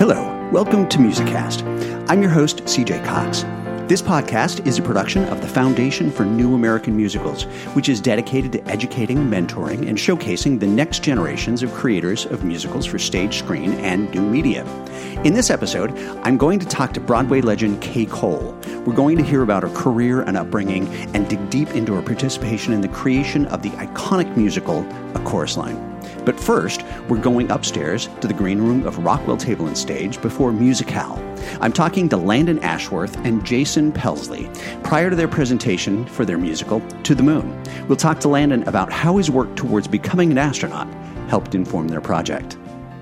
Hello, welcome to Musicast. I'm your host, CJ Cox. This podcast is a production of the Foundation for New American Musicals, which is dedicated to educating, mentoring, and showcasing the next generations of creators of musicals for stage, screen, and new media. In this episode, I'm going to talk to Broadway legend Kay Cole. We're going to hear about her career and upbringing and dig deep into her participation in the creation of the iconic musical, A Chorus Line. But first, we're going upstairs to the green room of Rockwell Table and Stage before Musical. I'm talking to Landon Ashworth and Jason Pelsley prior to their presentation for their musical, To the Moon. We'll talk to Landon about how his work towards becoming an astronaut helped inform their project.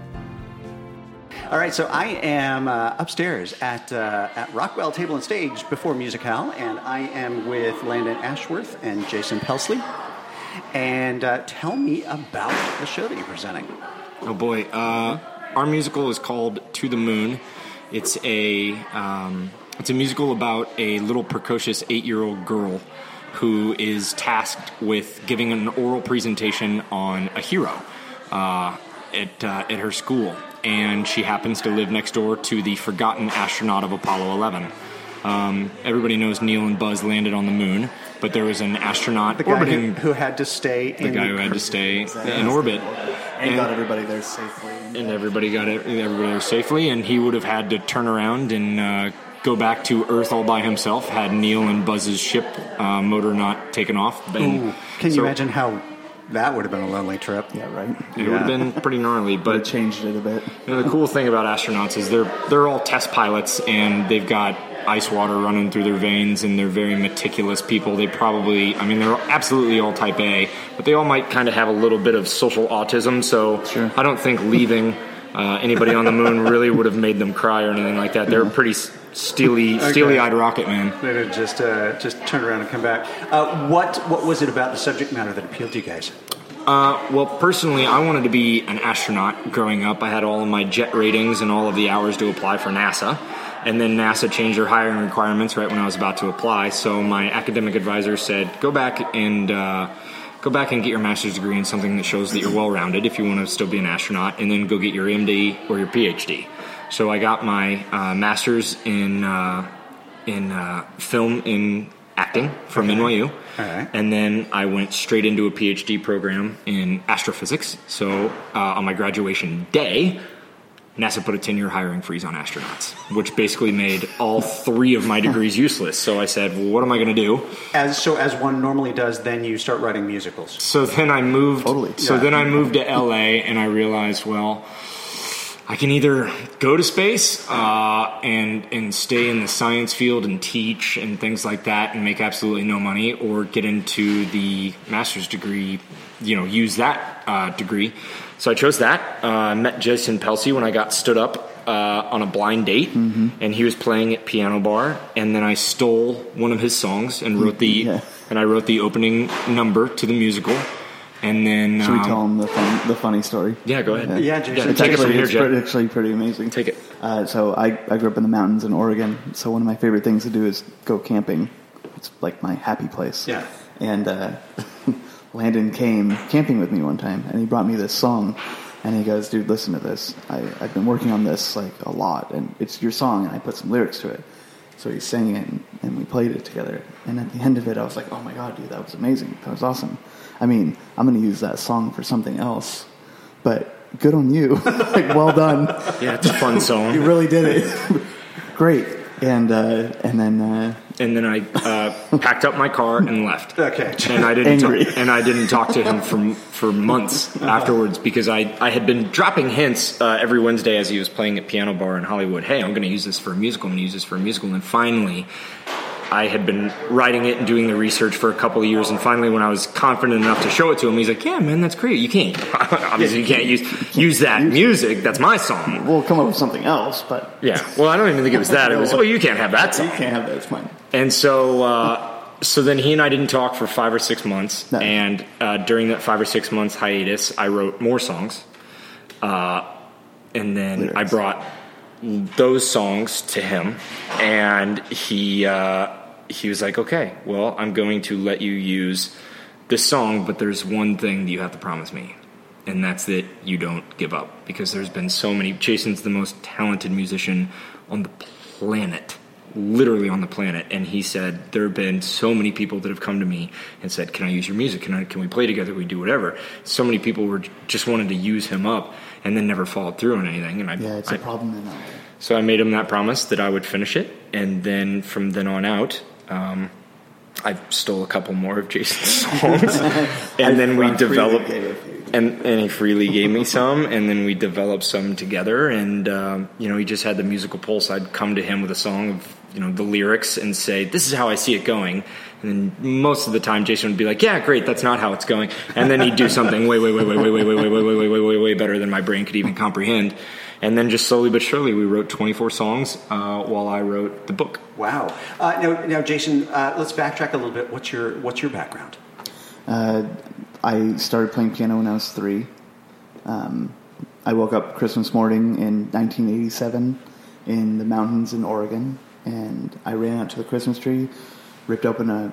All right, so I am upstairs at Rockwell Table and Stage before Musical, and I am with Landon Ashworth and Jason Pelsley. And tell me about the show that you're presenting. Oh boy, our musical is called To the Moon. It's a musical about a little precocious 8-year-old girl who is tasked with giving an oral presentation on a hero at her school, and she happens to live next door to the forgotten astronaut of Apollo 11. Everybody knows Neil and Buzz landed on the moon, but there was an astronaut orbiting. Who had to stay in orbit. And got everybody there safely. And everybody got everybody there safely, and he would have had to turn around and go back to Earth all by himself had Neil and Buzz's ship motor not taken off. Can you imagine how that would have been a lonely trip? Yeah, right. It would have been pretty gnarly, but it changed it a bit. You know, the cool thing about astronauts is they're all test pilots, and they've got ice water running through their veins, and they're very meticulous people. They're absolutely all type A, but they all might kind of have a little bit of social autism, so sure. I don't think leaving anybody on the moon really would have made them cry or anything like that. They're pretty steely-eyed rocket man. They'd just turn around and come back. What was it about the subject matter that appealed to you guys? Well, personally, I wanted to be an astronaut growing up. I had all of my jet ratings and all of the hours to apply for NASA. And then NASA changed their hiring requirements right when I was about to apply. So my academic advisor said, go back and get your master's degree in something that shows that you're well-rounded if you want to still be an astronaut, and then go get your MD or your PhD. So I got my master's in film in acting from NYU. All right. And then I went straight into a PhD program in astrophysics. So on my graduation day, NASA put a 10-year hiring freeze on astronauts, which basically made all 3 of my degrees useless. So I said, well, what am I going to do? As one normally does, then you start writing musicals. So then I moved. Totally. Then I moved to LA, and I realized, well, I can either go to space and stay in the science field and teach and things like that and make absolutely no money, or get into the master's degree, use that degree. So I chose that. I met Jason Pelsley when I got stood up on a blind date, and he was playing at Piano Bar, and then I stole one of his songs and wrote the opening number to the musical. And then should we tell him the funny story? Yeah, go ahead. Yeah, Jason. It's actually pretty amazing. Take it. So I grew up in the mountains in Oregon. So one of my favorite things to do is go camping. It's like my happy place. Yeah. And Landon came camping with me one time, and he brought me this song, and he goes, dude, listen to this. I've been working on this like a lot, and it's your song, and I put some lyrics to it. So he sang it, and we played it together. And at the end of it, I was like, oh my God, dude, that was amazing. That was awesome. I mean, I'm going to use that song for something else, but good on you. Like, well done. Yeah, it's a fun song. You really did it. Great. And then I packed up my car and left. Okay. And I didn't talk to him for months afterwards, because I had been dropping hints every Wednesday as he was playing at Piano Bar in Hollywood. Hey, I'm going to use this for a musical. And finally, I had been writing it and doing the research for a couple of years, and finally when I was confident enough to show it to him, he's like, yeah, man, that's great. You can't. Obviously, you can't use that music. That's my song. We'll come up with something else, but... Yeah, well, I don't even think it was that. It was, well, you can't have that song. You can't have that. It's mine. And so then he and I didn't talk for 5 or 6 months, and during that 5 or 6 months hiatus, I wrote more songs, and then lyrics. I brought those songs to him, and he was like, okay, well, I'm going to let you use this song, but there's one thing that you have to promise me. And that's that you don't give up, because there's been so many. Jason's the most talented musician on the planet, literally on the planet. And he said there have been so many people that have come to me and said, can I use your music? Can we play together? Can we do whatever? So many people were just wanted to use him up and then never followed through on anything. And it's a problem in LA. So I made him that promise that I would finish it. And then from then on out, I stole a couple more of Jason's songs, and then we developed, and he freely gave me some, and then we developed some together. And he just had the musical pulse. I'd come to him with a song of the lyrics and say, "This is how I see it going." And then most of the time, Jason would be like, "Yeah, great, that's not how it's going." And then he'd do something way better than my brain could even comprehend. And then just slowly but surely, we wrote 24 songs while I wrote the book. Wow. Now, Jason, let's backtrack a little bit. What's your background? I started playing piano when I was 3. I woke up Christmas morning in 1987 in the mountains in Oregon, and I ran out to the Christmas tree, ripped open a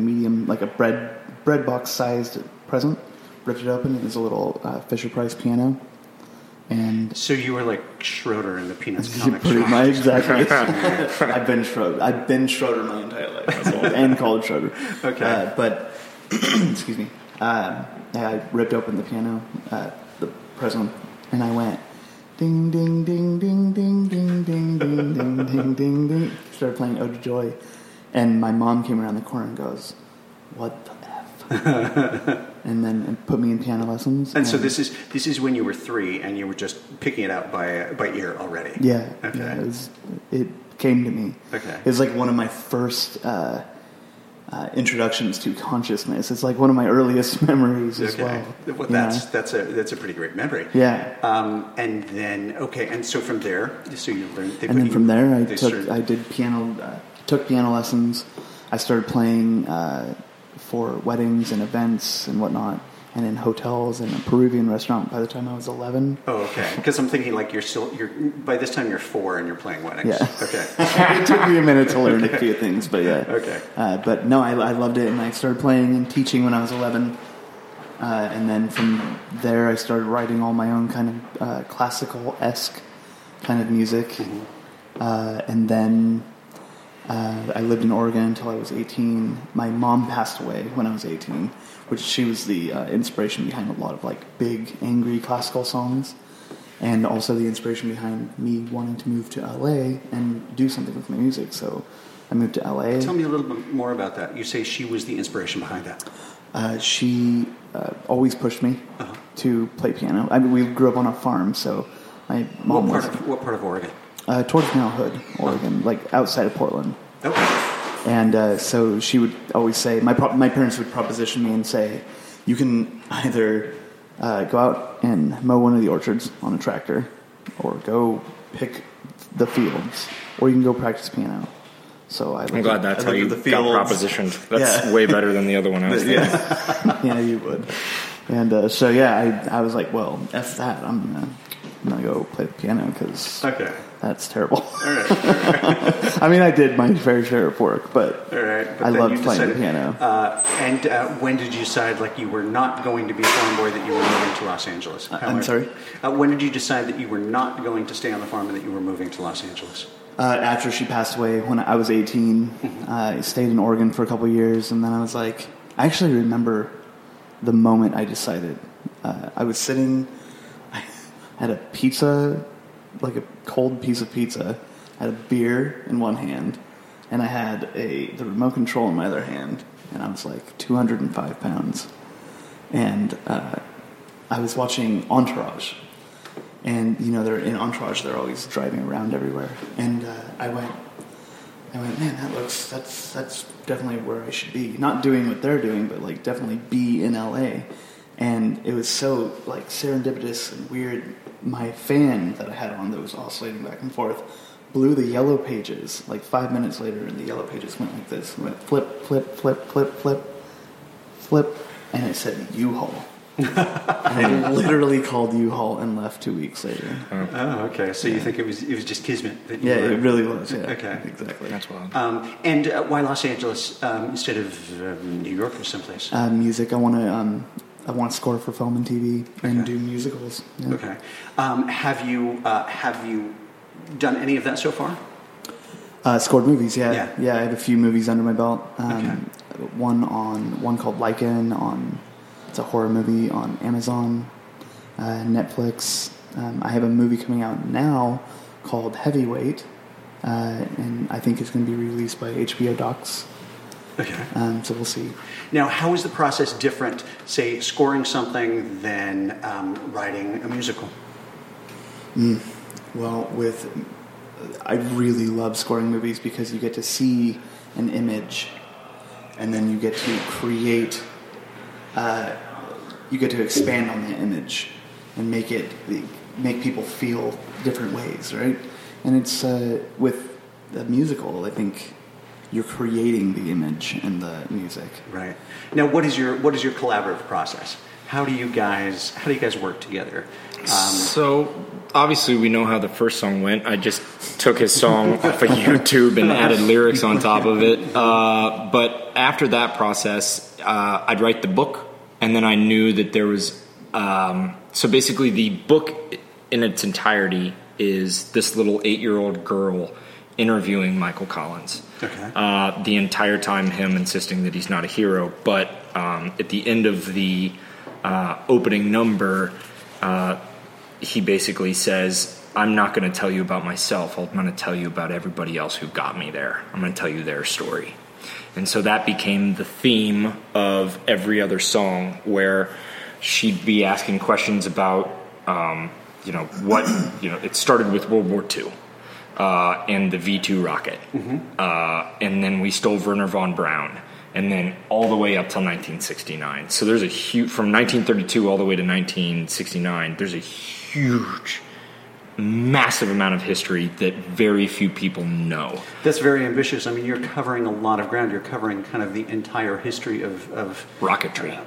bread box sized present, ripped it open. It was a little Fisher-Price piano. And so you were like Schroeder in the Peanuts comic. Pretty much, exactly. I've been Schroeder my entire life, and called Schroeder. Okay, but excuse me. I ripped open the piano, the present, and I went ding ding ding ding ding ding ding ding ding ding ding ding. Started playing Ode to Joy, and my mom came around the corner and goes, "What the F?" And then put me in piano lessons. And so this is when you were 3, and you were just picking it out by ear already. Yeah. Okay. Yeah, it came to me. Okay. It was like one of my first introductions to consciousness. It's like one of my earliest memories as well. Well, that's a pretty great memory. Yeah. And then and so from there, so you learned. And then from there, I did piano. Took piano lessons. I started playing for weddings and events and whatnot, and in hotels and a Peruvian restaurant by the time I was 11. Oh, okay. Because I'm thinking like you're by this time you're 4 and you're playing weddings. Yeah. Okay. It took me a minute to learn a few things, but yeah. Okay. But no, I loved it, and I started playing and teaching when I was 11. And then from there, I started writing all my own kind of classical-esque kind of music. Mm-hmm. And then I lived in Oregon until I was 18. My mom passed away when I was 18, which she was the inspiration behind a lot of like big, angry classical songs, and also the inspiration behind me wanting to move to LA and do something with my music. So I moved to LA. Tell me a little bit more about that. You say she was the inspiration behind that. She always pushed me to play piano. I mean, we grew up on a farm, so my mom What part of Oregon? Towards Mount Hood, Oregon, like outside of Portland. Okay. And so she would always say, my parents would proposition me and say, you can either go out and mow one of the orchards on a tractor, or go pick the fields, or you can go practice piano. So I'm glad that's how you got propositioned. That's way better than the other one I was thinking. Yeah, you would. And I was like, well, F that. I'm gonna go play the piano because that's terrible. All right. I mean, I did my fair share of work, but I loved playing the piano. And when did you decide, like, you were not going to be a farm boy, that you were moving to Los Angeles? I'm sorry? When did you decide that you were not going to stay on the farm and that you were moving to Los Angeles? After she passed away, when I was 18, I stayed in Oregon for a couple of years, and then I was like, I actually remember the moment I decided. I was sitting, I had a pizza, like a cold piece of pizza, I had a beer in one hand, and I had the remote control in my other hand, and I was like 205 pounds. And I was watching Entourage. And, they're in Entourage, they're always driving around everywhere. And I went, man, that's definitely where I should be. Not doing what they're doing, but, like, definitely be in LA. And it was so, like, serendipitous and weird. My fan that I had on that was oscillating back and forth blew the yellow pages, like 5 minutes later, and the yellow pages went like this. It went flip, flip, flip, flip, flip, flip, and it said U-Haul. And I literally called U-Haul and left 2 weeks later. Oh, okay. So you think it was just kismet? That it really was. Yeah. Okay, exactly. That's wild. And why Los Angeles instead of New York or someplace? Music. I want to. I want to score for film and TV and do musicals. Yeah. Okay. Have you done any of that so far? Scored movies, yeah. Yeah. I have a few movies under my belt. Okay. One called Lycan it's a horror movie on Amazon, Netflix. I have a movie coming out now called Heavyweight, and I think it's going to be released by HBO Docs. Okay. So we'll see. Now, how is the process different, say, scoring something than writing a musical? Well, I really love scoring movies because you get to see an image, and then you get to create. You get to expand on that image and make people feel different ways, right? And it's with the musical, I think you're creating the image and the music. Right. Now, what is your collaborative process? How do you guys work together? So obviously we know how the first song went. I just took his song off of YouTube and added lyrics on top of it. But after that process, I'd write the book, and then I knew that there was. So basically, the book in its entirety is this little 8-year-old girl interviewing Michael Collins. Okay. The entire time, him insisting that he's not a hero, but at the end of the opening number, he basically says, I'm not going to tell you about myself. I'm going to tell you about everybody else who got me there. I'm going to tell you their story. And so that became the theme of every other song, where she'd be asking questions about, it started with World War II and the V-2 rocket. Mm-hmm. And then we stole Wernher von Braun. And then all the way up till 1969. So there's from 1932 all the way to 1969, there's a huge, massive amount of history that very few people know. That's very ambitious. I mean, you're covering a lot of ground. You're covering kind of the entire history of rocketry.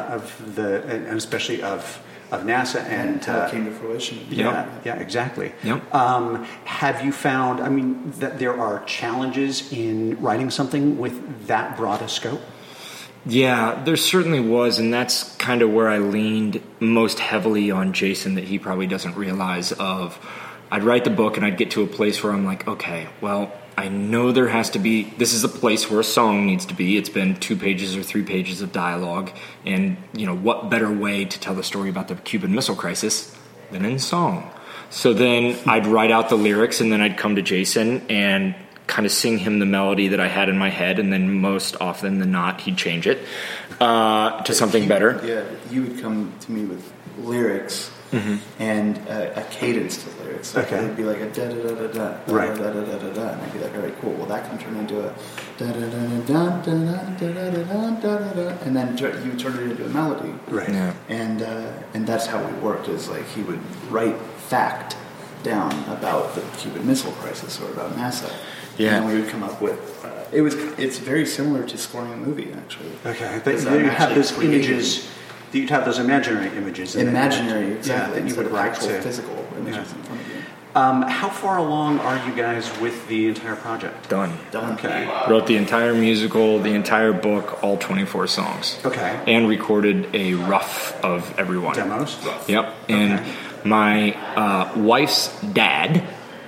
And especially of NASA and how it came to fruition. Yeah, exactly. Yep. Have you found, that there are challenges in writing something with that broad a scope? Yeah, there certainly was, and that's kind of where I leaned most heavily on Jason, that he probably doesn't realize of. I'd write the book and I'd get to a place where I'm like, okay, well, I know there has to be, this is a place where a song needs to be. It's been 2 pages or 3 pages of dialogue. And, what better way to tell the story about the Cuban Missile Crisis than in song? So then I'd write out the lyrics, and then I'd come to Jason and kind of sing him the melody that I had in my head. And then most often than not, he'd change it to something better. Yeah, you would come to me with lyrics. Mm-hmm. And a cadence to lyrics. Like it would be like a da da da da da, right? Da da da da da, and I'd be like, all right, cool. Well, that can turn into a da da da da da da da da da da, and then you turn it into a melody, right? Yeah. And that's how we worked. Is like he would write fact down about the Cuban Missile Crisis or about NASA. Yeah. And then we would come up with. It's very similar to scoring a movie, actually. Okay, but you have those images. You'd have those imaginary images. Imaginary, exactly. That you would write to physical images in front of you. How far along are you guys with the entire project? Done. Okay. Wrote the entire musical, the entire book, all 24 songs. Okay. And recorded a rough of everyone. Demos? Yep. And my wife's dad,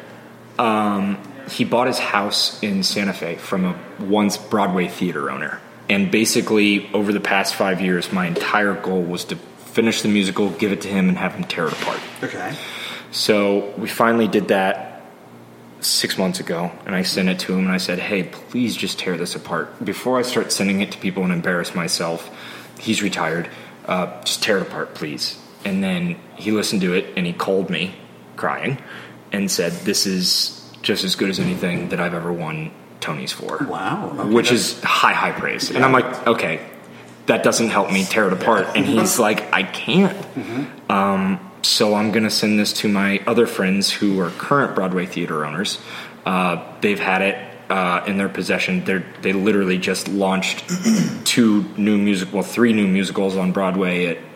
he bought his house in Santa Fe from a once Broadway theater owner. And basically, over the past 5 years, my entire goal was to finish the musical, give it to him, and have him tear it apart. Okay. So we finally did that 6 months ago, and I sent it to him, and I said, hey, please just tear this apart. Before I start sending it to people and embarrass myself, he's retired, just tear it apart, please. And then he listened to it, and he called me, crying, and said, this is just as good as anything that I've ever won Tony's for. Wow. Okay, which is high praise. Yeah. And I'm like, okay, that doesn't help me tear it apart. And he's like, I can't. Mm-hmm. So I'm going to send this to my other friends who are current Broadway theater owners. They've had it in their possession. They literally just launched 3 new musicals on Broadway at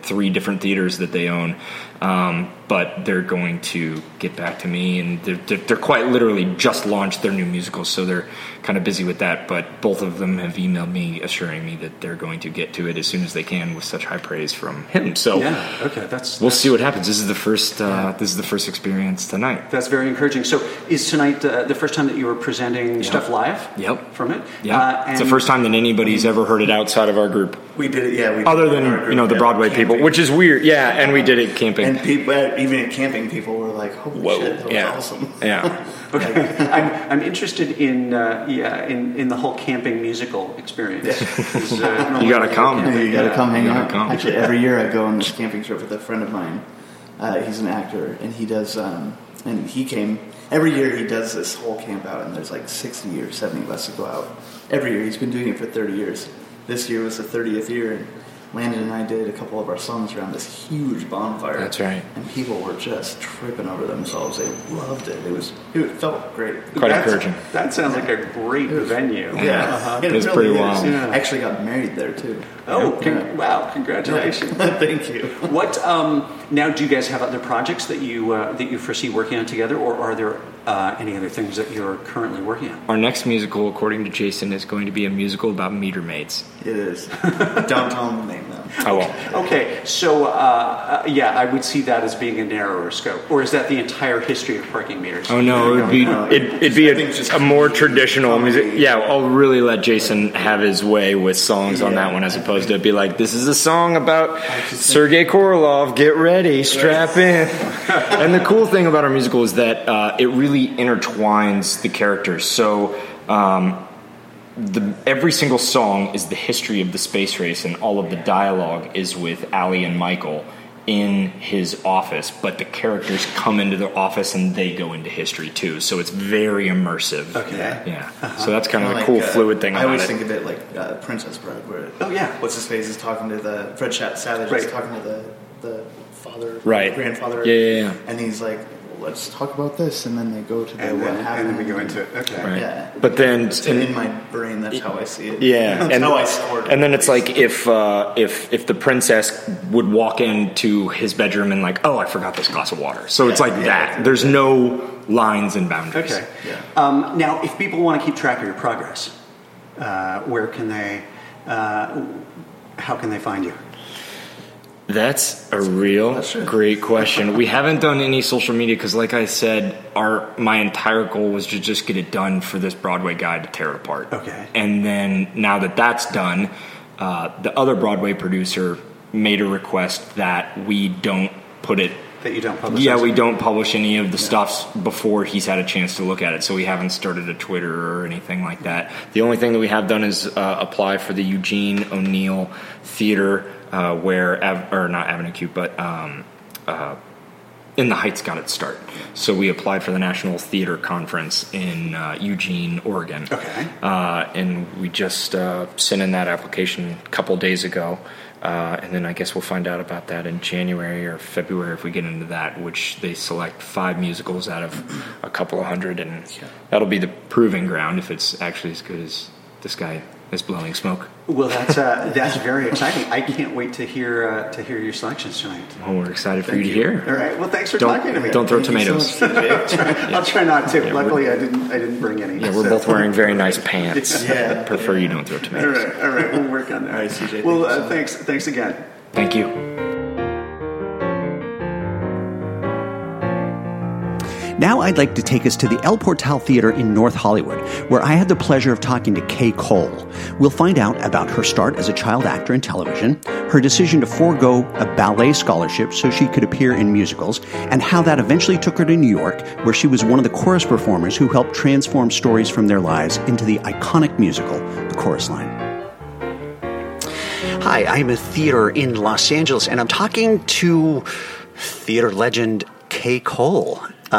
3 different theaters that they own. But they're going to get back to me, and they're quite literally just launched their new musical, so they're kind of busy with that. But both of them have emailed me assuring me that they're going to get to it as soon as they can with such high praise from him. So we'll see what happens. This is the first experience tonight. That's very encouraging. So is tonight the first time that you were presenting stuff live? Yep. From it? Yeah. It's the first time that anybody's ever heard it outside of our group. We did it, yeah. Other than, the Broadway people, which is weird. Yeah, and we did it camping. And people, even at camping, people were like, "Holy shit, that was awesome!" Yeah. Okay. I'm interested in the whole camping musical experience. You got to come. You got to come hang out. Come. Actually, every year I go on this camping trip with a friend of mine. He's an actor, and he does. And he came every year. He does this whole camp out, and there's like 60 or 70 of us to go out every year. He's been doing it for 30 years. This year was the 30th year, and Landon and I did a couple of our songs around this huge bonfire. That's right. And people were just tripping over themselves. They loved it. It felt great. Quite encouraging. That sounds like a great venue. Yeah. It was pretty wild. Yeah. I actually got married there, too. Oh, wow. Congratulations. Thank you. What, now do you guys have other projects that you foresee working on together, or are there any other things that you're currently working on? Our next musical, according to Jason, is going to be a musical about meter maids. It is. Don't tell him the name, though. I won't. Okay, so, I would see that as being a narrower scope. Or is that the entire history of parking meters? Oh, no, it'd be a more traditional music. Yeah, I'll really let Jason have his way with songs on that one, as opposed to be like, this is a song about Sergei Korolev, get ready, strap in. And the cool thing about our musical is that it really intertwines the characters. So every single song is the history of the space race, and all of the dialogue is with Allie and Michael in his office, but the characters come into the office and they go into history too, so it's very immersive. Okay. Yeah. So that's kind of the cool fluid thing about it. I always think of it like Princess Bride, where what's his face is talking to the Fred Savage is talking to the father, grandfather, and he's like, let's talk about this, and then they go to what happened, and then we go into it. Okay, right. Yeah. But then in my brain, that's how I see it. Yeah, that's how I scored it. And then it's like if the princess would walk into his bedroom and like, oh, I forgot this glass of water. So it's like that. There's no lines and boundaries. Okay. Yeah. Now, if people want to keep track of your progress, where can they? How can they find you? That's a real great question. We haven't done any social media because, like I said, my entire goal was to just get it done for this Broadway guide to tear it apart. Okay. And then now that that's done, the other Broadway producer made a request that we don't put it. That you don't publish? Yeah, we don't publish any of the stuff before he's had a chance to look at it. So we haven't started a Twitter or anything like that. The only thing that we have done is apply for the Eugene O'Neill Theater. Not Avenue Q, but In the Heights got its start. So we applied for the National Theater Conference in Eugene, Oregon. Okay. And we just sent in that application a couple days ago. And then I guess we'll find out about that in January or February if we get into that, which they select 5 musicals out of a couple of hundred. And that'll be the proving ground if it's actually as good as this guy is blowing smoke. Well, that's very exciting. I can't wait to hear your selections tonight. Well, we're excited for you to hear. All right. Well, thanks for talking to me. Don't throw tomatoes. So I'll try not to. Luckily, I didn't bring any. Yeah, we're both wearing very nice pants. Prefer you don't throw tomatoes. All right. We'll work on that. All right, CJ. Well, thanks again. Thank you. Now I'd like to take us to the El Portal Theater in North Hollywood, where I had the pleasure of talking to Kay Cole. We'll find out about her start as a child actor in television, her decision to forego a ballet scholarship so she could appear in musicals, and how that eventually took her to New York, where she was one of the chorus performers who helped transform stories from their lives into the iconic musical, The Chorus Line. Hi, I'm a theater in Los Angeles, and I'm talking to theater legend Kay Cole.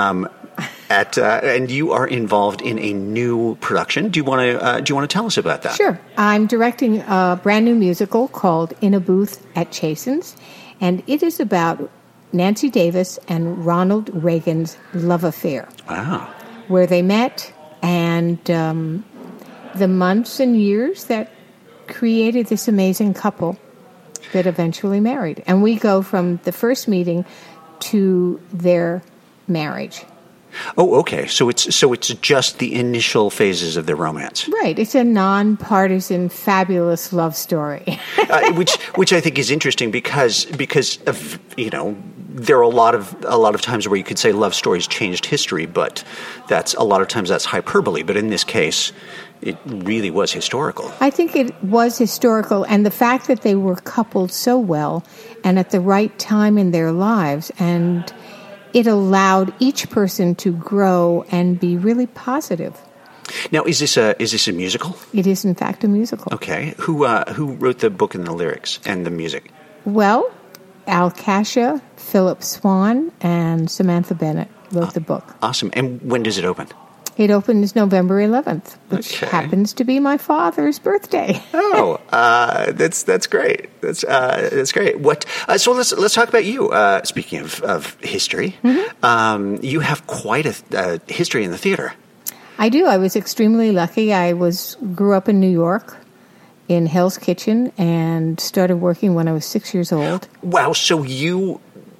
And you are involved in a new production. Do you want to tell us about that? Sure. I'm directing a brand new musical called In a Booth at Chasen's, and it is about Nancy Davis and Ronald Reagan's love affair. Wow. Where they met and the months and years that created this amazing couple. that eventually married. And we go from the first meeting to their marriage. Oh, okay. So it's just the initial phases of their romance, Right. It's a nonpartisan, fabulous love story. which I think is interesting because of, there are a lot of times where you could say love stories changed history, but a lot of times that's hyperbole. But in this case, it really was historical. I think it was historical, and the fact that they were coupled so well and at the right time in their lives, and it allowed each person to grow and be really positive. Now, is this a musical? It is, in fact, a musical. Okay. Who wrote the book and the lyrics and the music? Well, Al Kasha, Philip Swan, and Samantha Bennett wrote the book. Awesome. And when does it open? It opens November 11th, which happens to be my father's birthday. Oh, that's great. That's great. What? So let's talk about you. Speaking of history, you have quite a history in the theater. I do. I was extremely lucky. I grew up in New York, in Hell's Kitchen, and started working when I was 6 years old. Wow. So you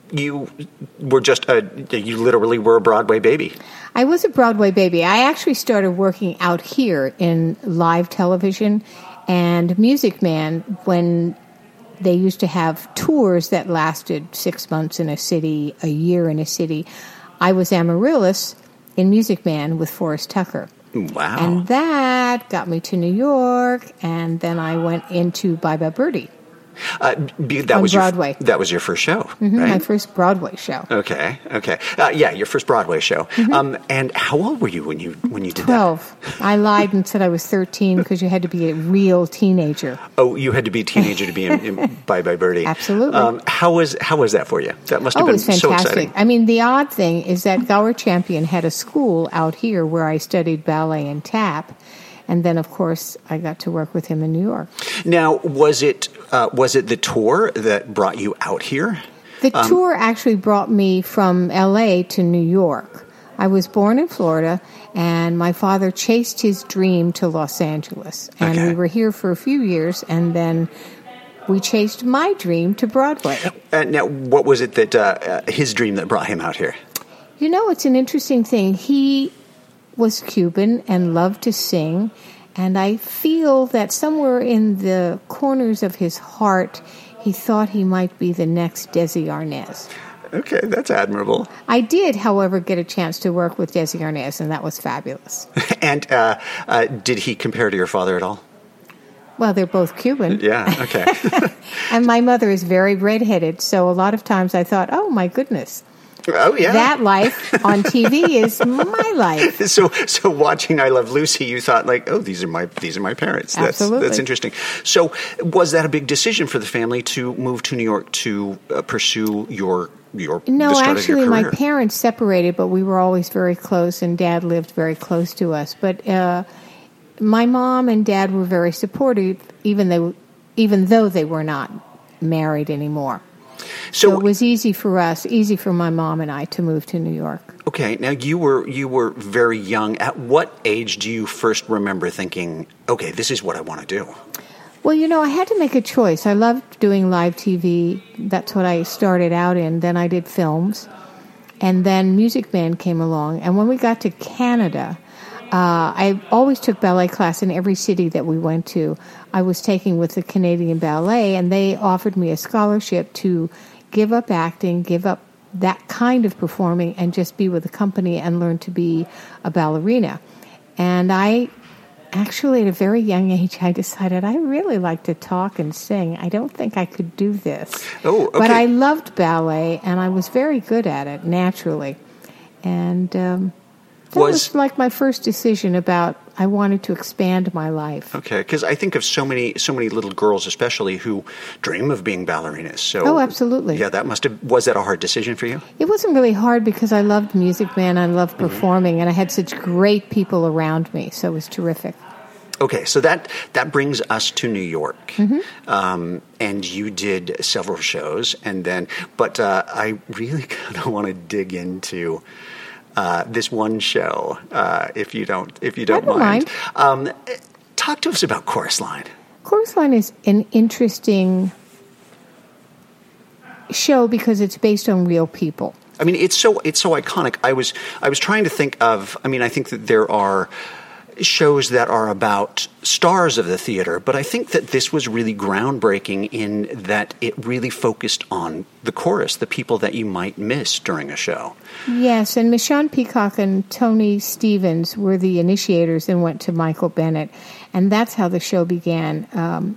were just you literally were a Broadway baby. I was a Broadway baby. I actually started working out here in live television and Music Man when they used to have tours that lasted 6 months in a city, a year in a city. I was Amaryllis in Music Man with Forrest Tucker. Wow. And that got me to New York, and then I went into Bye Bye Birdie. That was Broadway. That was your first show, right? My first Broadway show. Okay. Yeah, your first Broadway show. And how old were you when you did 12. that? I lied and said I was 13 because you had to be a real teenager. Oh, you had to be a teenager to be in Bye Bye Birdie. Absolutely. How was that for you? That must have been it was fantastic. so exciting. I mean, the odd thing is that Gower Champion had a school out here where I studied ballet and tap. And then, of course, I got to work with him in New York. Now, was it the tour that brought you out here? The tour actually brought me from L.A. to New York. I was born in Florida, and my father chased his dream to Los Angeles. And we were here for a few years, and then we chased my dream to Broadway. Now, what was it that his dream that brought him out here? You know, it's an interesting thing. He was Cuban and loved to sing, and I feel that somewhere in the corners of his heart, he thought he might be the next Desi Arnaz. Okay, that's admirable. I did, however, get a chance to work with Desi Arnaz, and that was fabulous. And did he compare to your father at all? Well, they're both Cuban. Yeah, okay. And my mother is very redheaded, so a lot of times I thought, oh, my goodness. Oh, yeah. That life on TV is my life. So watching I Love Lucy, you thought like, oh, these are my parents. Absolutely. That's interesting. So was that a big decision for the family to move to New York to pursue the start No, of your actually, career? my parents separated, but we were always very close, and Dad lived very close to us. But my mom and Dad were very supportive, even though they were not married anymore. So it was easy for my mom and I to move to New York. Okay, now you were very young. At what age do you first remember thinking, okay, this is what I want to do? Well, you know, I had to make a choice. I loved doing live TV. That's what I started out in. Then I did films. And then Music Man came along. And when we got to Canada, I always took ballet class in every city that we went to. I was taking with the Canadian Ballet, and they offered me a scholarship to give up acting, give up that kind of performing, and just be with the company and learn to be a ballerina. And I actually, at a very young age, I decided I really like to talk and sing. I don't think I could do this. Oh, okay. But I loved ballet, and I was very good at it, naturally. And that was like my first decision about I wanted to expand my life. Okay, because I think of so many little girls, especially, who dream of being ballerinas. So, absolutely. Yeah, was that a hard decision for you? It wasn't really hard because I loved Music Man, I loved performing, and I had such great people around me, so it was terrific. Okay, so that brings us to New York, and you did several shows, but I really kind of want to dig into this one show, if you don't mind. Talk to us about Chorus Line. Chorus Line is an interesting show because it's based on real people. I mean, it's so iconic. I was trying to think of. I mean, I think that there are shows that are about stars of the theater, but I think that this was really groundbreaking in that it really focused on the chorus, the people that you might miss during a show. Yes, and Michonne Peacock and Tony Stevens were the initiators and went to Michael Bennett, and that's how the show began.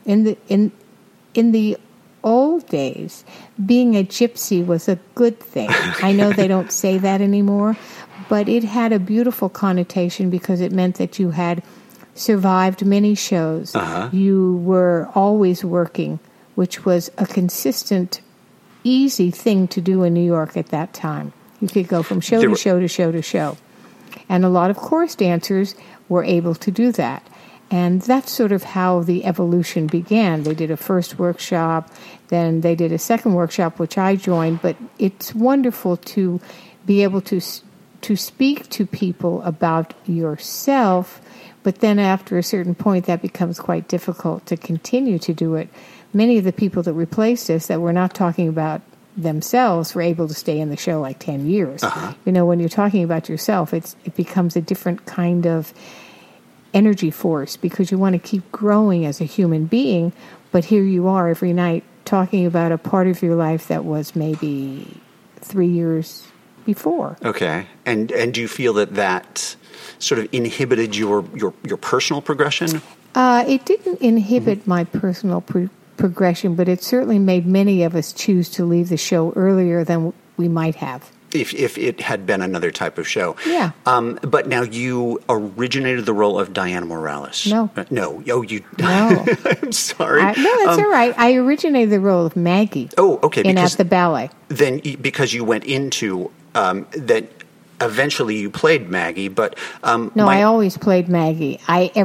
In the old days, being a gypsy was a good thing. I know they don't say that anymore, but it had a beautiful connotation because it meant that you had survived many shows. Uh-huh. You were always working, which was a consistent, easy thing to do in New York at that time. You could go from show to show to show to show. And a lot of chorus dancers were able to do that. And that's sort of how the evolution began. They did a first workshop, then they did a second workshop, which I joined. But it's wonderful to be able to speak to people about yourself, but then after a certain point, that becomes quite difficult to continue to do it. Many of the people that replaced us that were not talking about themselves were able to stay in the show like 10 years. Uh-huh. You know, when you're talking about yourself, it becomes a different kind of energy force because you want to keep growing as a human being, but here you are every night talking about a part of your life that was maybe 3 years before. Okay. And do you feel that sort of inhibited your personal progression? It didn't inhibit my personal progression, but it certainly made many of us choose to leave the show earlier than we might have. If it had been another type of show. Yeah. But now you originated the role of Diana Morales. No. No. Oh, you... No. I'm sorry. No, that's all right. I originated the role of Maggie. Oh, okay. At the ballet. Then, because you went into... that eventually you played Maggie, but... I always played Maggie.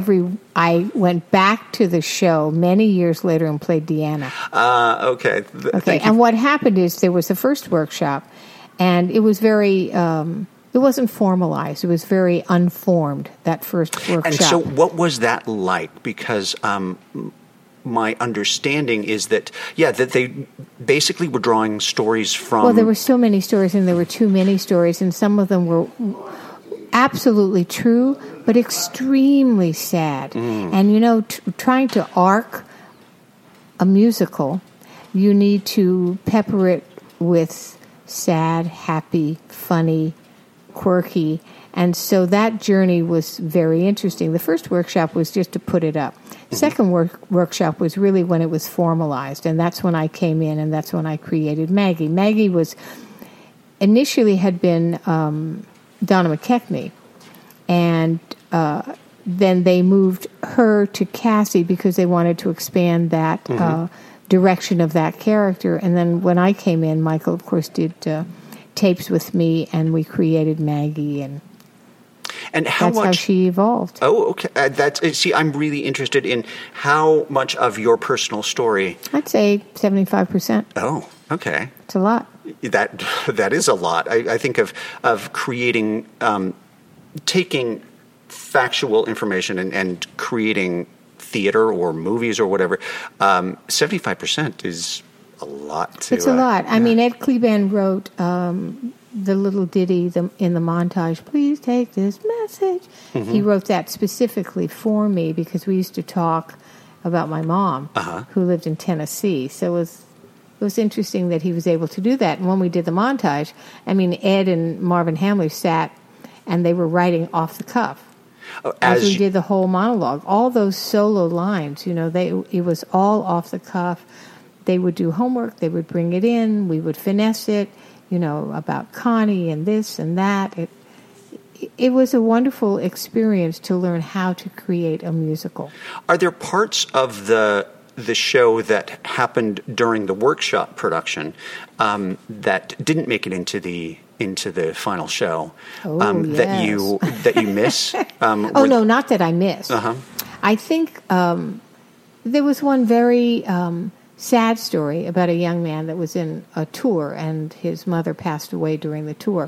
I went back to the show many years later and played Deanna. Okay. Okay, and what happened is there was the first workshop, and it was very... it wasn't formalized. It was very unformed, that first workshop. And so what was that like? Because... my understanding is that they basically were drawing stories from... Well, there were so many stories, and there were too many stories, and some of them were absolutely true, but extremely sad. Mm. And, trying to arc a musical, you need to pepper it with sad, happy, funny, quirky. And so that journey was very interesting. The first workshop was just to put it up. Second workshop was really when it was formalized, and that's when I came in, and that's when I created Maggie. Maggie was initially had been Donna McKechnie, and then they moved her to Cassie because they wanted to expand that direction of that character. And then when I came in, Michael, of course, did tapes with me, and we created Maggie, and that's how she evolved. Oh, okay. See, I'm really interested in how much of your personal story. I'd say 75%. Oh, okay. It's a lot. That is a lot. I think of creating, taking factual information and creating theater or movies or whatever. 75% is a lot. It's a lot. I mean, Ed Kleban wrote the little ditty in the montage, "Please take this message." Mm-hmm. He wrote that specifically for me because we used to talk about my mom, who lived in Tennessee. So it was interesting that he was able to do that. And when we did the montage, I mean, Ed and Marvin Hamlisch sat and they were writing off the cuff. As we did the whole monologue. All those solo lines, it was all off the cuff. They would do homework, they would bring it in, we would finesse it, about Connie and this and that. It was a wonderful experience to learn how to create a musical. Are there parts of the show that happened during the workshop production that didn't make it into the final show that you miss? No, not that I miss. I think there was one very sad story about a young man that was in a tour and his mother passed away during the tour.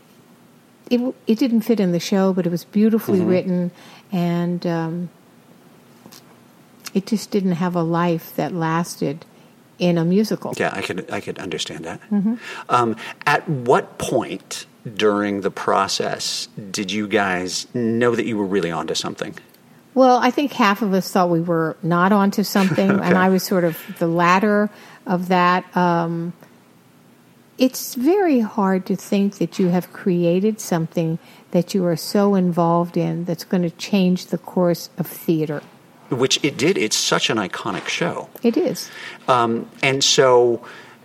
It didn't fit in the show, but it was beautifully written, and it just didn't have a life that lasted in a musical. Yeah, I could understand that. At what point during the process did you guys know that you were really onto something? Well, I think half of us thought we were not onto something, Okay. and I was sort of the latter of that. It's very hard to think that you have created something that you are so involved in that's going to change the course of theater. Which it did. It's such an iconic show. It is. And so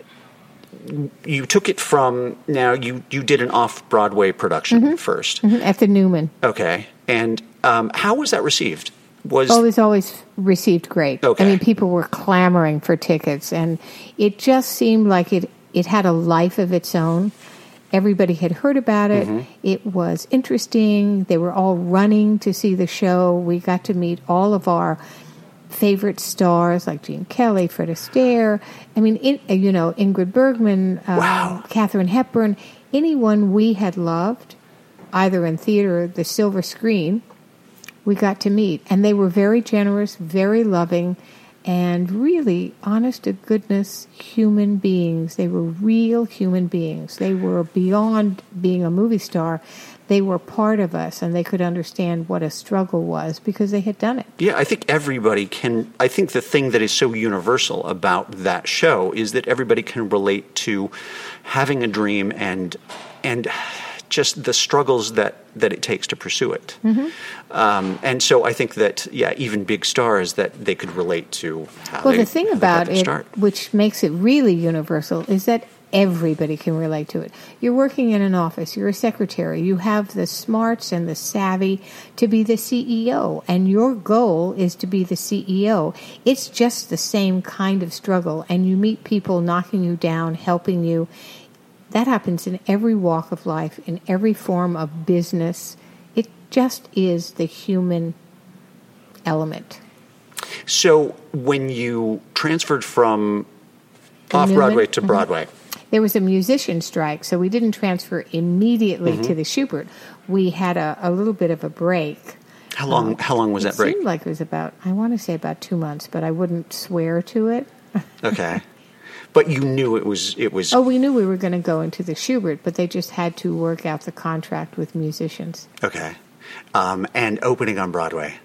you took it from, now you did an off-Broadway production first. At the Newman. Okay. And how was that received? It was always received great. Okay. I mean, people were clamoring for tickets, and it just seemed like it had a life of its own. Everybody had heard about it. It was interesting. They were all running to see the show. We got to meet all of our favorite stars like Gene Kelly, Fred Astaire. I mean, Ingrid Bergman, Wow. Katharine Hepburn, anyone we had loved, either in theater or the silver screen, we got to meet. And they were very generous, very loving, and really, honest to goodness, human beings. They were real human beings. They were beyond being a movie star. They were part of us, and they could understand what a struggle was because they had done it. Yeah, I think everybody can. I think the thing that is so universal about that show is that everybody can relate to having a dream and just the struggles that it takes to pursue it. And so I think that, even big stars, that they could relate to how Well, they the thing how they about got their it, start. which makes it really universal, is that everybody can relate to it. You're working in an office, you're a secretary, you have the smarts and the savvy to be the CEO, and your goal is to be the CEO. It's just the same kind of struggle, and you meet people knocking you down, helping you. That happens in every walk of life, in every form of business. It just is the human element. So when you transferred from off-Broadway Newman? to Broadway, There was a musician strike, so we didn't transfer immediately to the Schubert. We had a little bit of a break. how long was that It break? seemed like it was about 2 months, but I wouldn't swear to it. Okay. But you knew it was Oh, we knew we were going to go into the Schubert, but they just had to work out the contract with musicians. okay. And opening on Broadway,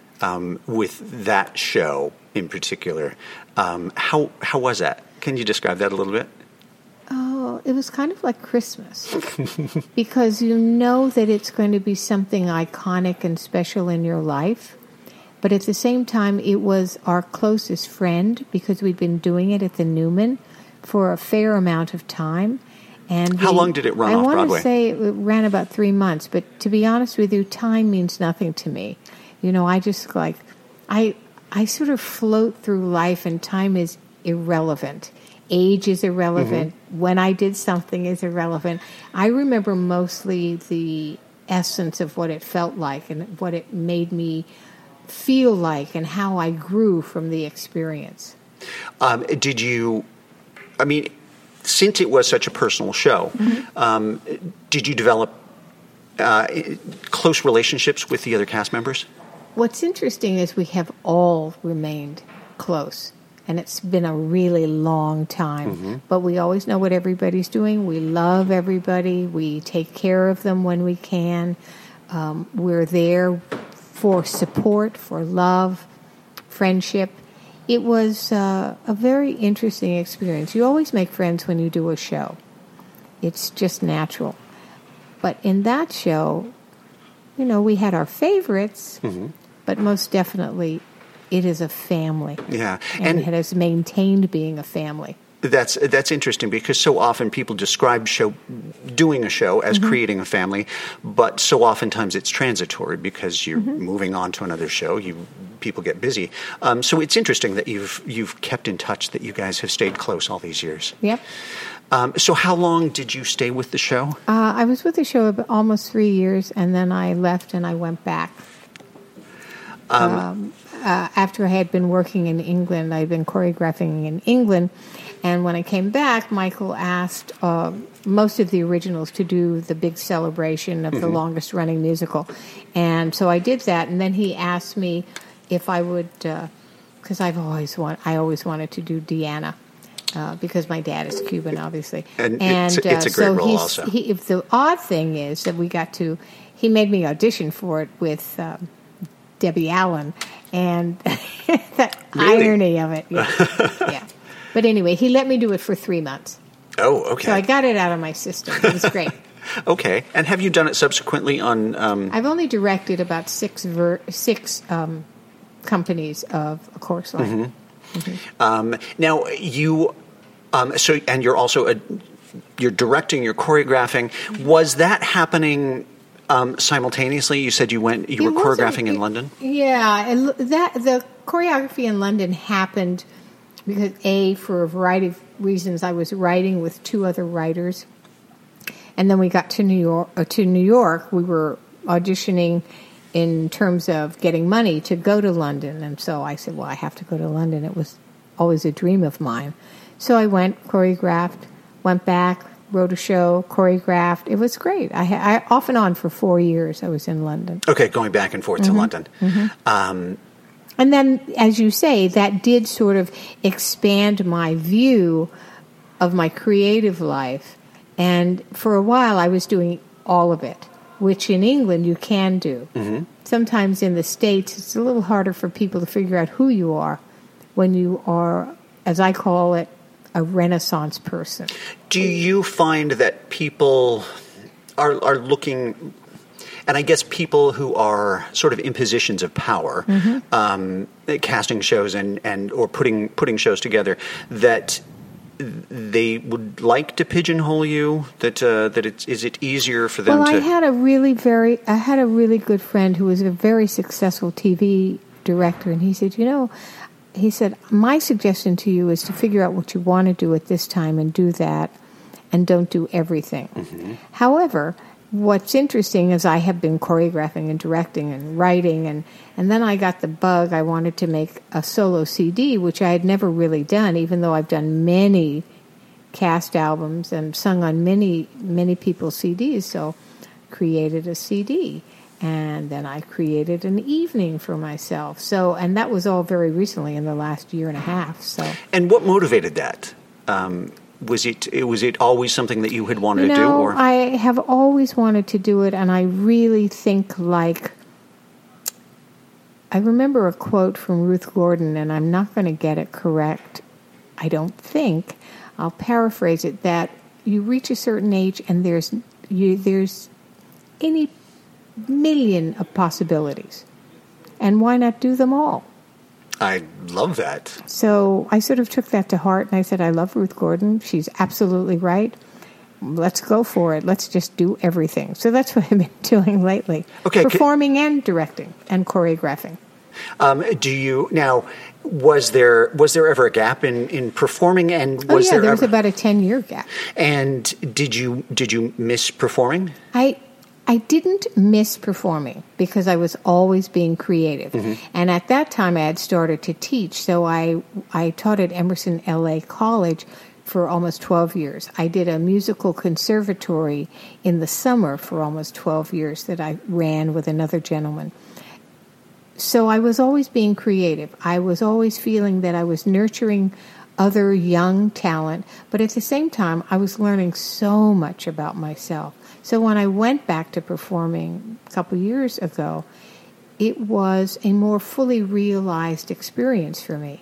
with that show in particular, how was that? Can you describe that a little bit? Oh, it was kind of like Christmas because you know that it's going to be something iconic and special in your life. But at the same time, it was our closest friend because we'd been doing it at the Newman for a fair amount of time. And How long did it run I off want Broadway? to say it ran about 3 months, but to be honest with you, time means nothing to me. You know, I just I sort of float through life, and time is irrelevant. Age is irrelevant. When I did something is irrelevant. I remember mostly the essence of what it felt like and what it made me feel like and how I grew from the experience. Did you, I mean, since it was such a personal show, did you develop close relationships with the other cast members? What's interesting is we have all remained close. And it's been a really long time. But we always know what everybody's doing. We love everybody. We take care of them when we can. We're there for support, for love, friendship. It was a very interesting experience. You always make friends when you do a show. It's just natural. But in that show, you know, we had our favorites, but most definitely it is a family. Yeah. And it has maintained being a family. That's interesting because so often people describe doing a show as creating a family, but so oftentimes it's transitory because you're moving on to another show. People get busy. So it's interesting that you've kept in touch, that you guys have stayed close all these years. Yep. So how long did you stay with the show? I was with the show almost 3 years, and then I left and I went back. After I had been working in England, I had been choreographing in England, and when I came back, Michael asked most of the originals to do the big celebration of the longest-running musical, and so I did that. And then he asked me if I would, because I always wanted to do Deanna, because my dad is Cuban, obviously. And it's a great role also. The odd thing is that he made me audition for it with Debbie Allen, and the irony of it. Yeah. But anyway, he let me do it for 3 months. Oh, okay. So I got it out of my system. It was great. Okay. And have you done it subsequently on... I've only directed about six companies of A Chorus Line. Now, you... and you're also... you're directing, you're choreographing. Was that happening simultaneously? You said you were choreographing in London? Yeah. And the choreography in London happened because, for a variety of reasons, I was writing with 2 other writers. And then we got to New York. We were auditioning in terms of getting money to go to London. And so I said, well, I have to go to London. It was always a dream of mine. So I went, choreographed, went back, wrote a show, choreographed. It was great. I off and on for 4 years I was in London. Okay, going back and forth to London. And then, as you say, that did sort of expand my view of my creative life. And for a while, I was doing all of it, which in England you can do. Sometimes in the States, it's a little harder for people to figure out who you are when you are, as I call it, a Renaissance person. Do you find that people are looking... And I guess people who are sort of in positions of power, casting shows or putting shows together, that they would like to pigeonhole you. Is it easier for them to? Well, I had a really good friend who was a very successful TV director, and he said, my suggestion to you is to figure out what you want to do at this time and do that, and don't do everything. However, what's interesting is I have been choreographing and directing and writing, and then I got the bug. I wanted to make a solo CD, which I had never really done, even though I've done many cast albums and sung on many, many people's CDs. So created a CD, and then I created an evening for myself. So, and that was all very recently in the last year and a half. So, and what motivated that? Was it always something that you had wanted to do? Or I have always wanted to do it, and I really think I remember a quote from Ruth Gordon, and I'm not going to get it correct, I don't think. I'll paraphrase it, that you reach a certain age and there's any million of possibilities. And why not do them all? I love that. So I sort of took that to heart, and I said, I love Ruth Gordon. She's absolutely right. Let's go for it. Let's just do everything. So that's what I've been doing lately. Okay, performing and directing and choreographing. Was there ever a gap in performing? And there was about a 10-year gap. And did you miss performing? I didn't miss performing because I was always being creative. And at that time I had started to teach. So I taught at Emerson LA College for almost 12 years. I did a musical conservatory in the summer for almost 12 years that I ran with another gentleman. So I was always being creative. I was always feeling that I was nurturing other young talent, but at the same time I was learning so much about myself. So when I went back to performing a couple years ago, it was a more fully realized experience for me.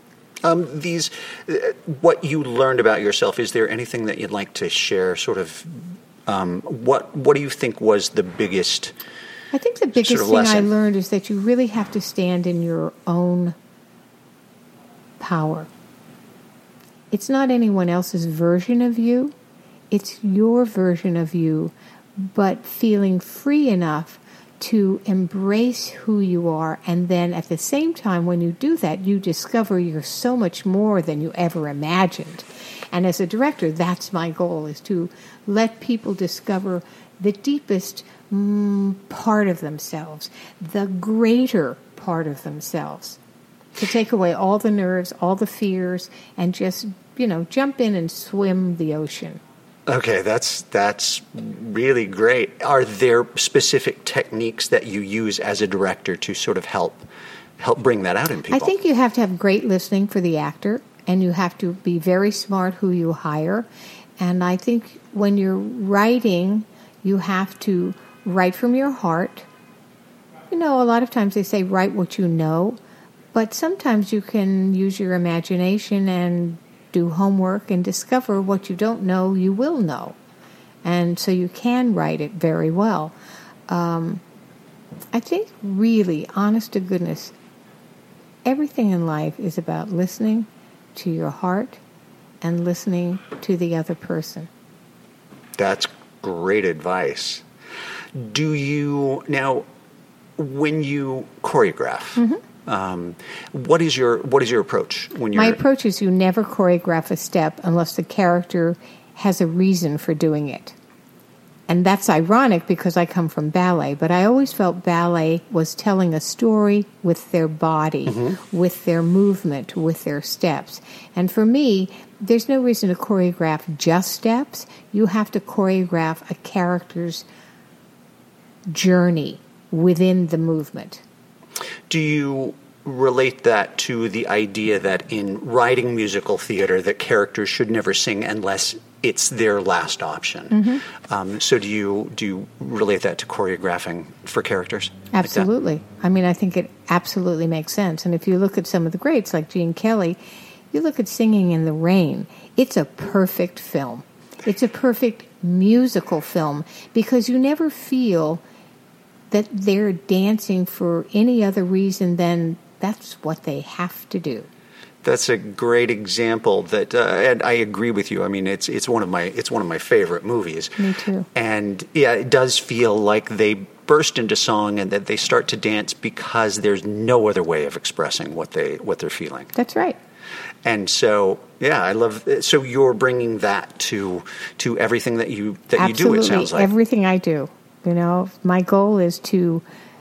What you learned about yourself, is there anything that you'd like to share? Sort of, what do you think was the biggest? I think the biggest thing I learned is that you really have to stand in your own power. It's not anyone else's version of you. It's your version of you, but feeling free enough to embrace who you are. And then at the same time, when you do that, you discover you're so much more than you ever imagined. And as a director, that's my goal, is to let people discover the deepest part of themselves, the greater part of themselves, to take away all the nerves, all the fears, and just, jump in and swim the ocean. Okay, that's really great. Are there specific techniques that you use as a director to sort of help bring that out in people? I think you have to have great listening for the actor, and you have to be very smart who you hire. And I think when you're writing, you have to write from your heart. A lot of times they say write what you know, but sometimes you can use your imagination and do homework and discover what you don't know you will know. And so you can write it very well. I think really, honest to goodness, everything in life is about listening to your heart and listening to the other person. That's great advice. Do you, now, when you choreograph, what is your approach when you're... My approach is you never choreograph a step unless the character has a reason for doing it. And that's ironic because I come from ballet, but I always felt ballet was telling a story with their body, with their movement, with their steps. And for me, there's no reason to choreograph just steps. You have to choreograph a character's journey within the movement. Do you relate that to the idea that in writing musical theater that characters should never sing unless it's their last option? So do you relate that to choreographing for characters? Absolutely. I think it absolutely makes sense. And if you look at some of the greats like Gene Kelly, you look at Singing in the Rain, it's a perfect film. It's a perfect musical film because you never feel that they're dancing for any other reason than that's what they have to do. That's a great example. And I agree with you. It's one of my favorite movies. Me too. And yeah, it does feel like they burst into song and that they start to dance because there's no other way of expressing what they're feeling. That's right. And so, yeah, I love. So you're bringing that to everything that you do. It sounds like everything I do. My goal is to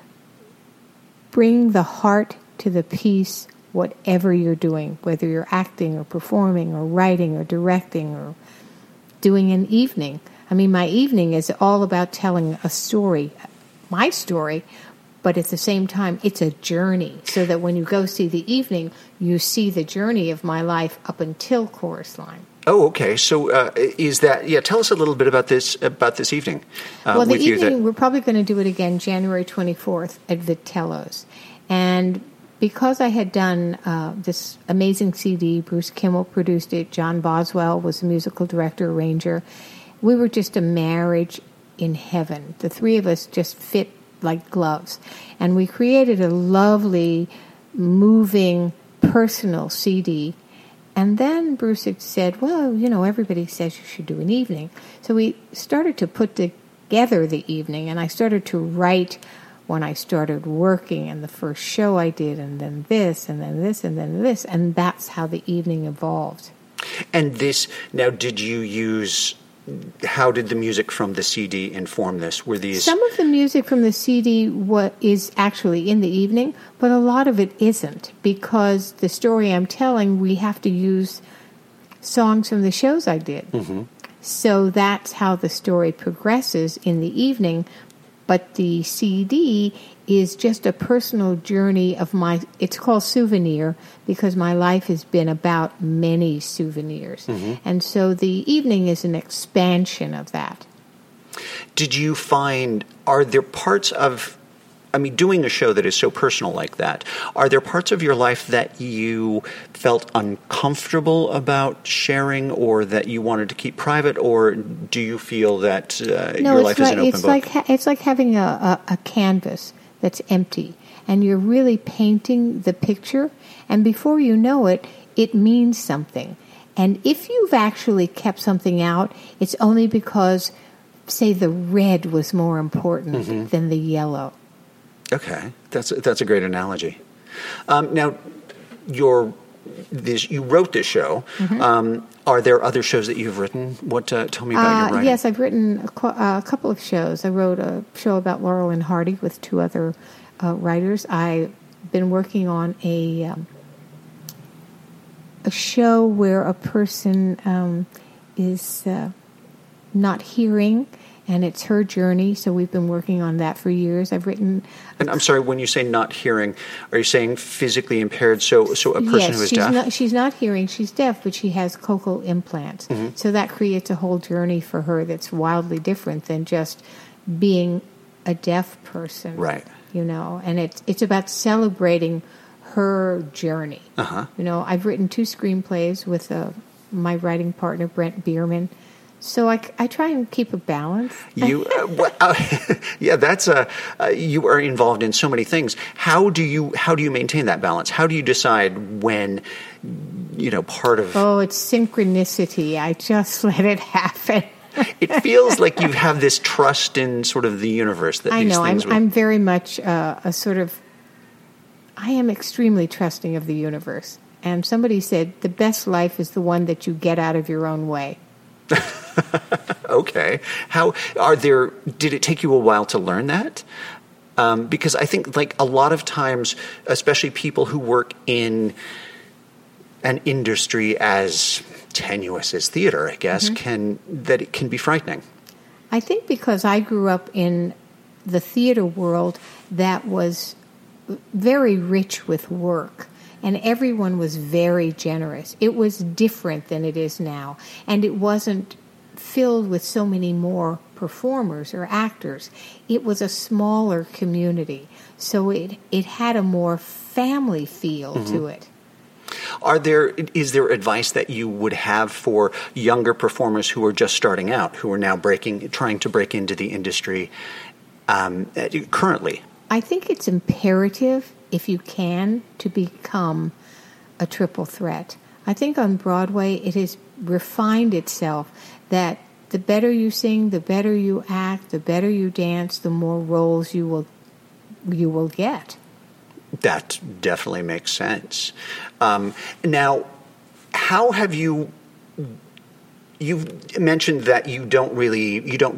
bring the heart to the piece, whatever you're doing, whether you're acting or performing or writing or directing or doing an evening. My evening is all about telling a story, my story, but at the same time, it's a journey, so that when you go see the evening, you see the journey of my life up until Chorus Line. Oh, okay. So is that... Yeah, tell us a little bit about this evening. Well, the evening, we're probably going to do it again January 24th at Vitello's. And because I had done this amazing CD, Bruce Kimmel produced it, John Boswell was the musical director, arranger, we were just a marriage in heaven. The three of us just fit like gloves. And we created a lovely, moving, personal CD. And then Bruce had said, well, everybody says you should do an evening. So we started to put together the evening, and I started to write when I started working, and the first show I did, and then this, and then this, and then this, and that's how the evening evolved. And this, now did you use... How did the music from the CD inform this? Were these... Some of the music from the CD is actually in the evening, but a lot of it isn't, because the story I'm telling, we have to use songs from the shows I did. So that's how the story progresses in the evening, but the CD is just a personal journey of it's called Souvenir because my life has been about many souvenirs. And so the evening is an expansion of that. Did you find, are there parts of, doing a show that is so personal like that, are there parts of your life that you felt uncomfortable about sharing or that you wanted to keep private, or do you feel that your life is an open book? It's like having a canvas that's empty, and you're really painting the picture, and before you know it, it means something. And if you've actually kept something out, it's only because, say, the red was more important than the yellow. Okay, that's a great analogy. Now, you wrote this show. Are there other shows that you've written? Tell me about your writing. Yes, I've written a couple of shows. I wrote a show about Laurel and Hardy with two other writers. I've been working on a show where a person is not hearing, and it's her journey. So we've been working on that for years. I've written. And I'm sorry, when you say not hearing, are you saying physically impaired? So a person who is deaf? She's not hearing. She's deaf, but she has cochlear implants. Mm-hmm. So that creates a whole journey for her that's wildly different than just being a deaf person. Right. And it's about celebrating her journey. Uh-huh. I've written 2 screenplays with my writing partner, Brent Bierman. So I try and keep a balance. You are involved in so many things. How do you maintain that balance? How do you decide when, part of... Oh, it's synchronicity. I just let it happen. It feels like you have this trust in sort of the universe that I these know. things I'm very much a sort of... I am extremely trusting of the universe. And somebody said, the best life is the one that you get out of your own way. Okay. Did it take you a while to learn that? Because I think like a lot of times, especially people who work in an industry as tenuous as theater, I guess, Mm-hmm. it can be frightening. I think because I grew up in the theater world that was very rich with work. And everyone was very generous. It was different than it is now. And it wasn't filled with so many more performers or actors. It was a smaller community. So it had a more family feel Mm-hmm. to it. Is there advice that you would have for younger performers who are just starting out, who are now trying to break into the industry currently? I think it's imperative, if you can, to become a triple threat. I think on Broadway it has refined itself that the better you sing, the better you act, the better you dance, the more roles you will get. That definitely makes sense. Now, how have you've mentioned that you don't really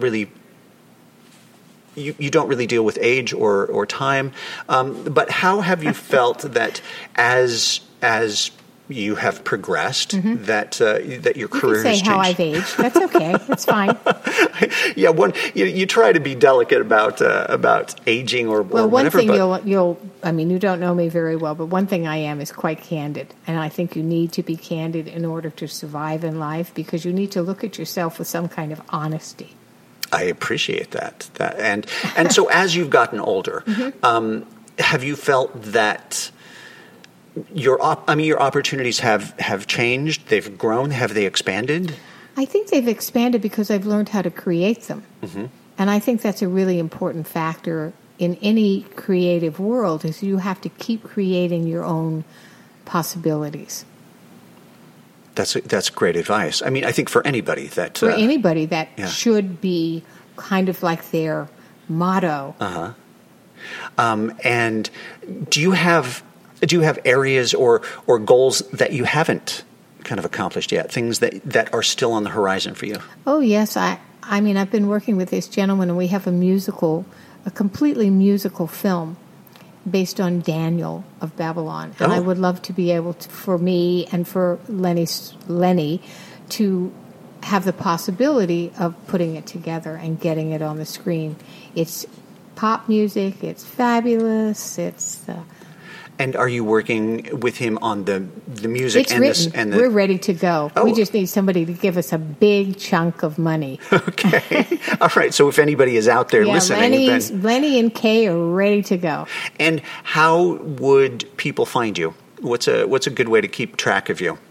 deal with age or time, but how have you felt that as you have progressed, that your career has changed? You can say how I've aged. That's okay. That's fine. Yeah, you try to be delicate about aging or one whatever. Thing you don't know me very well, but one thing I am is quite candid, and I think you need to be candid in order to survive in life because you need to look at yourself with some kind of honesty. I appreciate that. And so as you've gotten older, have you felt that your opportunities have changed? They've grown? Have they expanded? I think they've expanded because I've learned how to create them. Mm-hmm. And I think that's a really important factor in any creative world is you have to keep creating your own possibilities. That's great advice. I mean, I think for anybody that should be kind of like their motto. Uh-huh. And do you have areas or goals that you haven't kind of accomplished yet? Things that are still on the horizon for you? Oh yes, I mean I've been working with this gentleman, and we have a completely musical film based on Daniel of Babylon. And I would love to be able to, for me and for Lenny, to have the possibility of putting it together and getting it on the screen. It's pop music. It's fabulous. And are you working with him on the music? It's written. We're ready to go. We just need somebody to give us a big chunk of money. Okay. All right. So if anybody is out there listening, Lenny and Kay are ready to go. And how would people find you? What's a good way to keep track of you?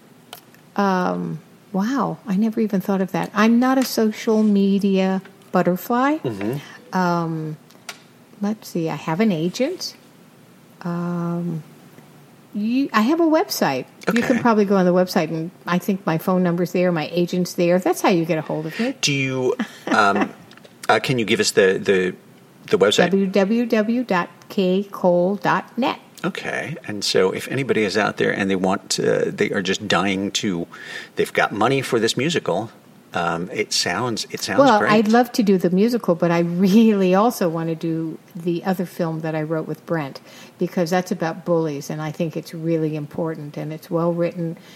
Wow. I never even thought of that. I'm not a social media butterfly. Mm-hmm. Let's see. I have an agent. I have a website. Okay. You can probably go on the website, and I think my phone number's there, my agent's there. That's how you get a hold of me. Do you? Can you give us the website? www.kcole.net. Okay, and so if anybody is out there and they are just dying to, they've got money for this musical. It sounds well, great. I'd love to do the musical, but I really also want to do the other film that I wrote with Brent, because that's about bullies, and I think it's really important, and it's well written.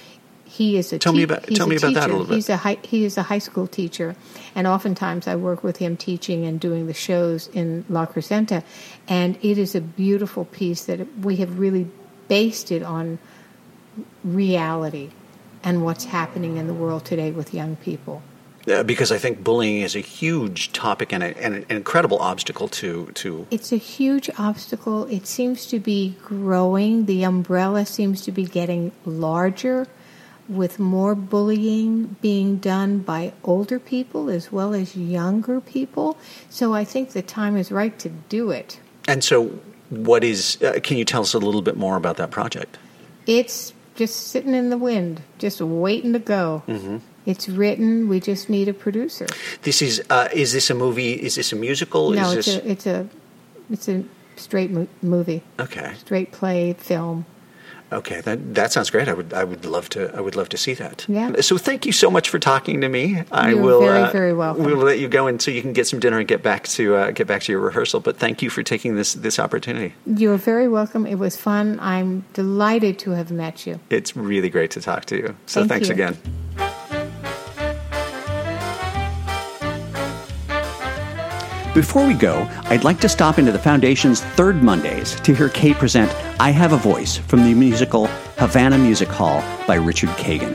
he is a Tell me about that a little bit. He is a high school teacher, and oftentimes I work with him teaching and doing the shows in La Crescenta, and it is a beautiful piece that we have really based it on reality and what's happening in the world today with young people. Because I think bullying is a huge topic and an incredible obstacle to... It's a huge obstacle. It seems to be growing. The umbrella seems to be getting larger, with more bullying being done by older people as well as younger people. So I think the time is right to do it. And so can you tell us a little bit more about that project? It's just sitting in the wind, just waiting to go. Mm-hmm. It's written. We just need a producer. This is this a movie? Is this a musical? No, it's a straight movie. Okay. Straight play, film. Okay, that sounds great. I would love to see that. Yeah. So thank you so much for talking to me. You're very, very welcome. We will let you go so you can get some dinner and get back to your rehearsal. But thank you for taking this opportunity. You're very welcome. It was fun. I'm delighted to have met you. It's really great to talk to you. So thanks again. Before we go, I'd like to stop into the Foundation's Third Mondays to hear Kay present I Have a Voice from the musical Havana Music Hall by Richard Kagan.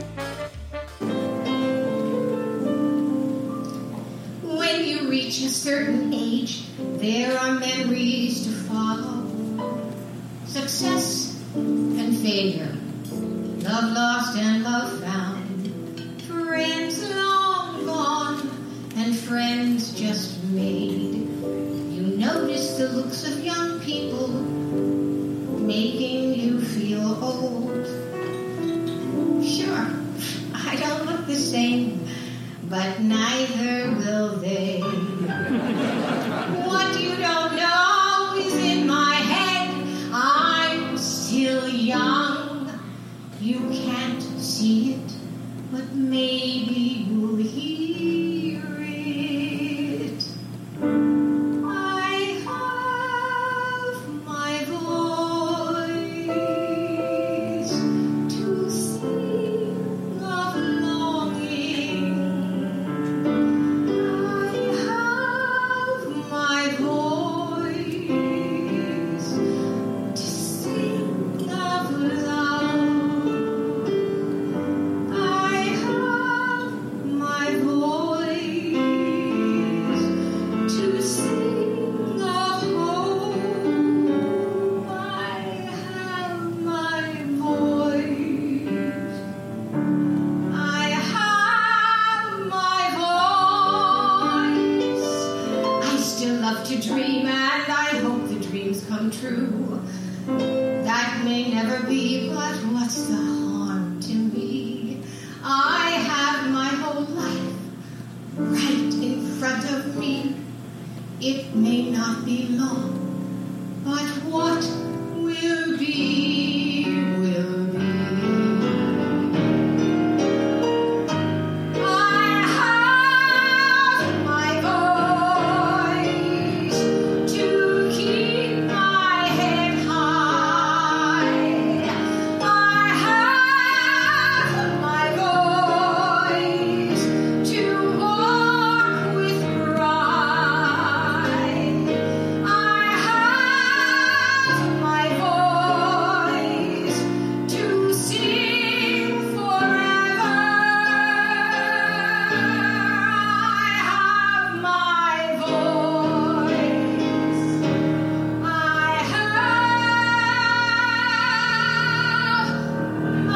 When you reach a certain age, there are memories to follow. Success and failure, love lost and love found, friends long gone and friends just made. You notice the looks of young people making you feel old. Sure, I don't look the same, but neither will they. What you don't know is in my head. I'm still young. You can't see it, but maybe you'll hear it. I have my voice to sing of longing. I have my voice to sing of love. I have my voice to sing of hope. I have my voice. I have my voice. I still love to dream, and I hope the dreams come true. That may never be, but what's the harm to me? I have my whole life right in front of me. It may not be long, but what will be, will be. I have my voice to keep my head high. I have my voice to walk with pride. I have my voice to sing forever. I have my voice. I have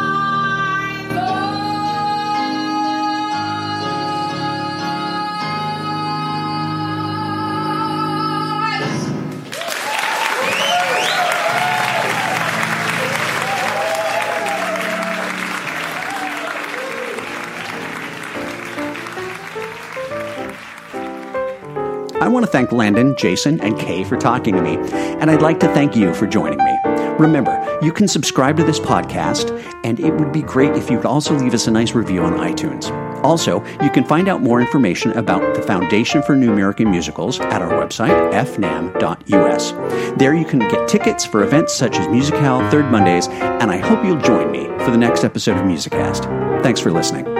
my voice. I want to thank Landon, Jason, and Kay for talking to me, and I'd like to thank you for joining me. Remember, you can subscribe to this podcast, and it would be great if you could also leave us a nice review on iTunes. Also, you can find out more information about the Foundation for New American Musicals at our website, fnam.us. There you can get tickets for events such as Musicale, Third Mondays, and I hope you'll join me for the next episode of Musicast. Thanks for listening.